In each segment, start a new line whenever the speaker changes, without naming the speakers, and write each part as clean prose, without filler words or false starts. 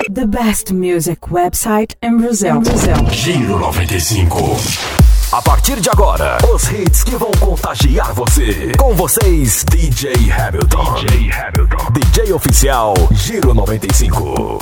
The best music website in Brazil.
Giro 95.
A partir de agora, os hits que vão contagiar você. Com vocês, DJ Hamilton. DJ oficial, Giro 95.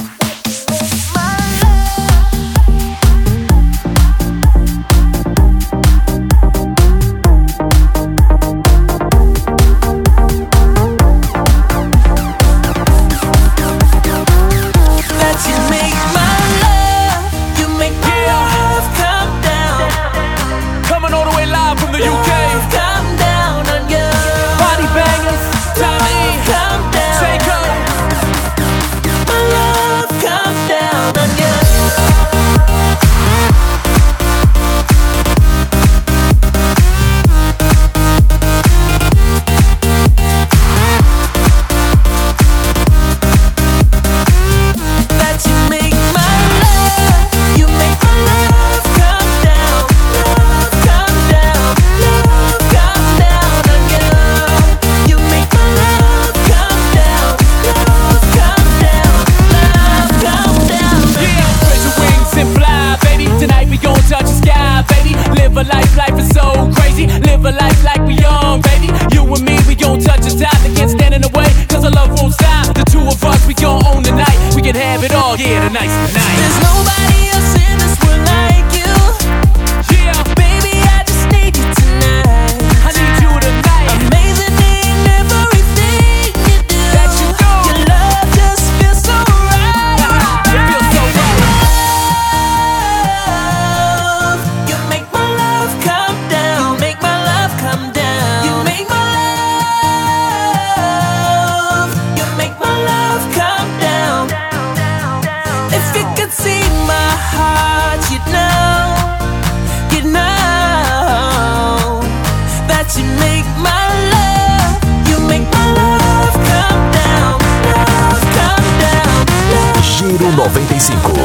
Giro 95.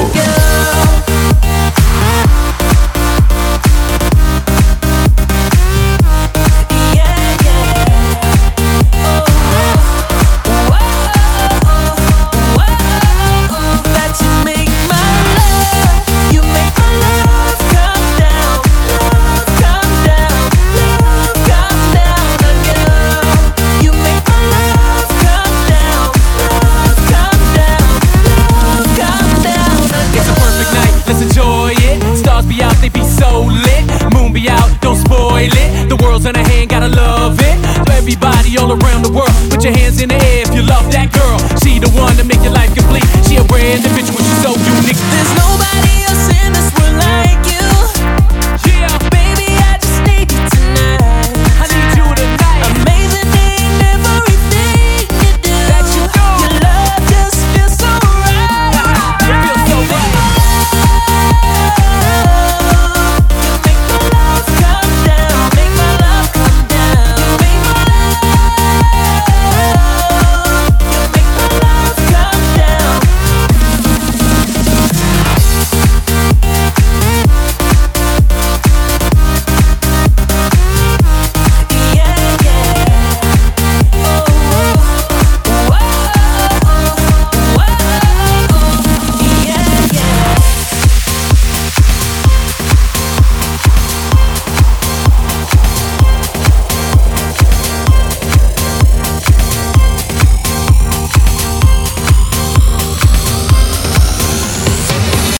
In her hand, gotta love it. So everybody all around the world, put your hands in the air if you love that girl. She the one to make your life complete. She a random